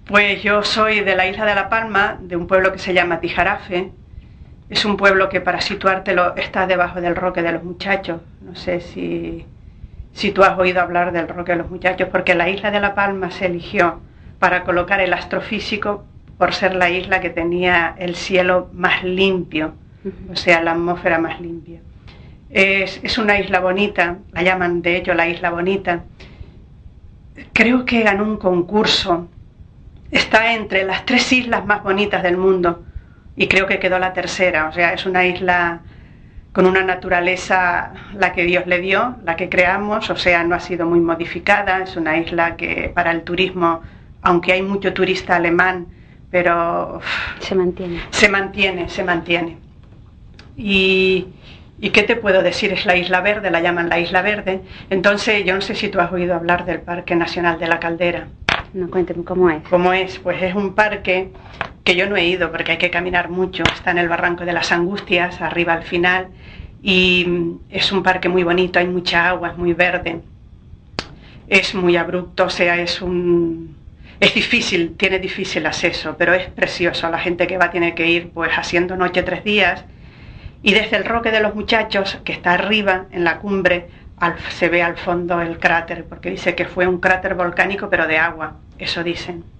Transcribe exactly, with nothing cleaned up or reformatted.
Pues yo soy de la isla de La Palma, de un pueblo que se llama Tijarafe. Es un pueblo que, para situártelo, está debajo del Roque de los Muchachos. No sé si, si tú has oído hablar del Roque de los Muchachos, porque la isla de La Palma se eligió para colocar el astrofísico por ser la isla que tenía el cielo más limpio, o sea, la atmósfera más limpia. Es, es una isla bonita, la llaman de hecho la Isla Bonita. Creo que ganó un concurso, está entre las tres islas más bonitas del mundo y creo que quedó la tercera. O sea, es una isla con una naturaleza, la que Dios le dio, la que creamos, o sea, no ha sido muy modificada. Es una isla que para el turismo, aunque hay mucho turista alemán, pero se mantiene, se mantiene, se mantiene. Y, y ¿qué te puedo decir? Es la Isla Verde, la llaman la Isla Verde. Entonces, yo no sé si tú has oído hablar del Parque Nacional de la Caldera. No, cuénteme cómo es. ¿Cómo es? Pues es un parque que yo no he ido porque hay que caminar mucho. Está en el Barranco de las Angustias, arriba al final, y es un parque muy bonito, hay mucha agua, es muy verde. Es muy abrupto, o sea, es un... Es difícil, tiene difícil acceso, pero es precioso. La gente que va tiene que ir pues haciendo noche tres días. Y desde el Roque de los Muchachos, que está arriba, en la cumbre, al, se ve al fondo el cráter, porque dice que fue un cráter volcánico, pero de agua, eso dicen.